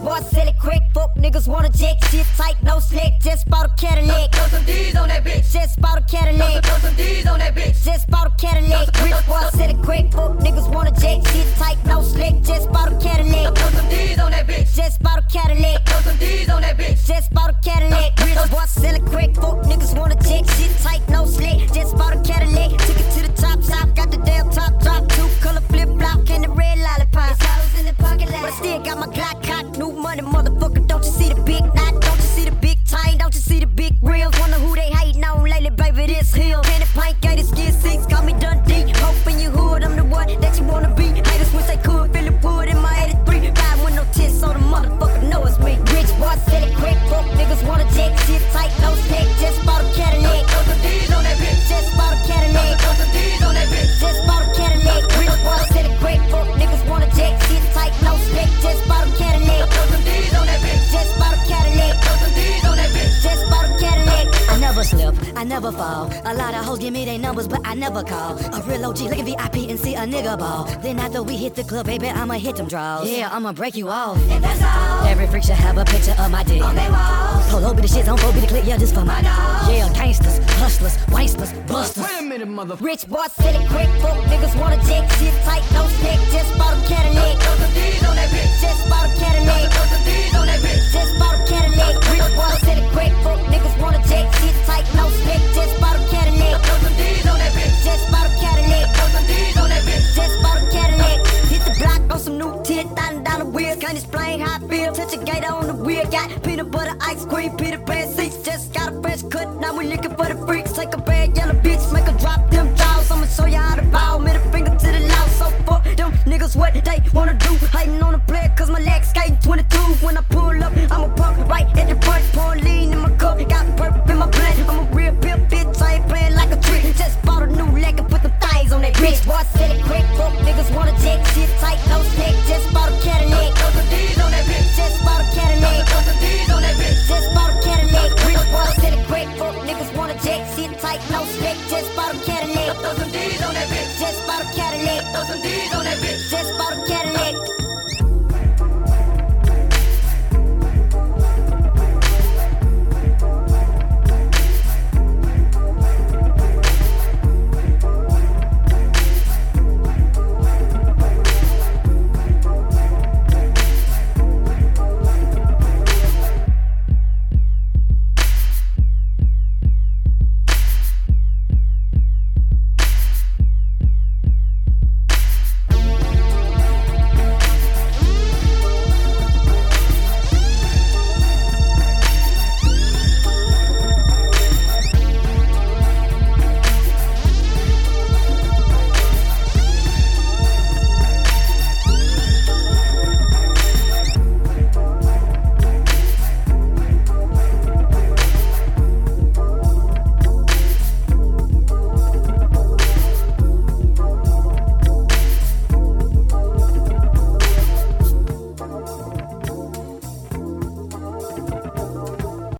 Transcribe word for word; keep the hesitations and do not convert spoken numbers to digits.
boy, sell it quick. Fuck niggas wanna jack shit tight, no slick. Just bought a Cadillac. Throw some D's on that bitch. Just bought a Cadillac. Throw some D's on that bitch. Just bought a Cadillac. Rich boy, sell it quick. Fuck niggas wanna jack shit tight, no slick. Just bought a Cadillac. Throw some D's on that bitch. Just bought a Cadillac. Throw some D's on that bitch. Just bought a Cadillac. Rich boy, sell it quick. Fuck niggas wanna jack shit tight, no slick. Just bought a Cadillac. Took it to the top shop, got the damn top drop. Two color flip flop and the red lollipop. It's hoes in the parking lot, but I still got my Glock cocked. New money, motherfucker. Don't you see the big knot? Don't you see the big chain? Don't you see the big rims? Wonder who they hating on lately, baby. This hill. Candy pint, gated skin six. Call me Dundee. Hoping you hood, I'm the one that you wanna be. Haters wish they could feel the wood in my eighty-three. Ride with no tits, so the motherfucker know it's me. Rich boy, sell it quick. Fuck niggas wanna jack shit tight, no stick. Just bought a Cadillac. Throw some D's on that bitch. Just bought a Cadillac. Throw some D's on that bitch. Just bought a Cadillac. Rich boy, sell it quick. Fuck niggas wanna jack shit tight, no stick. Just bought a Cadillac. Throw some D's on that bitch. Just bought a Cadillac. Throw some D's on that bitch. Just bought a Cadillac. I never slip, I never fall. A lot of hoes give me their numbers, but I never call. A real O G look at V I P and see a nigga ball. Then after we hit the club, baby, I'ma hit them draws. Yeah, I'ma break you off. And that's all. Every freak should have a picture of my dick. On they walls. Polo be the shits, on be the click, yeah, just for my dogs. Yeah, gangsters, hustlers, wanksters, busters. Wait a minute, mother. Rich boy, sell it quick. Fuck niggas wanna jack shit tight, no stick. Just bought a Cadillac. Throw some D's on that bitch. Just bought a Cadillac. Throw some D's on that bitch. Just bought a Cadillac. Rich boy, sell it quick. Fuck niggas wanna jack shit tight, no stick. Just bought a Cadillac. Throw some D's on that bitch. Just bought a Cadillac. Throw some D's on that bitch. Just bought a Cadillac. Hit the block on some new ten thousand dollar wheels. Can't explain how I feel. Touch a gator on the wheel. Got peanut butter, ice cream, Peter Pan seats. Just got a fresh cut. Now we looking for the freaks. Take a bad yellow bitch, make her drop them jaws. I'ma show you how to ball. Middle finger to the law. So fuck them niggas what they wanna do. Hating on the player cause my legs skating twenty-two. When I pull up, I'ma pump right at the front. Pour lean in my cup. Got purple in my blood. I'm a real pimp bitch. I ain't playing like a trick. Just bought a new leg and put the thighs on that bitch. Boy, sell it quick. Fuck niggas wanna jack shit tight, no stick. Just bought a Cadillac. Throw some D's on that bitch. Just bought a Cadillac. Throw some D's on that bitch. Just bought a Cadillac. Rich boy, sell it quick. Fuck niggas wanna jack shit tight, no stick.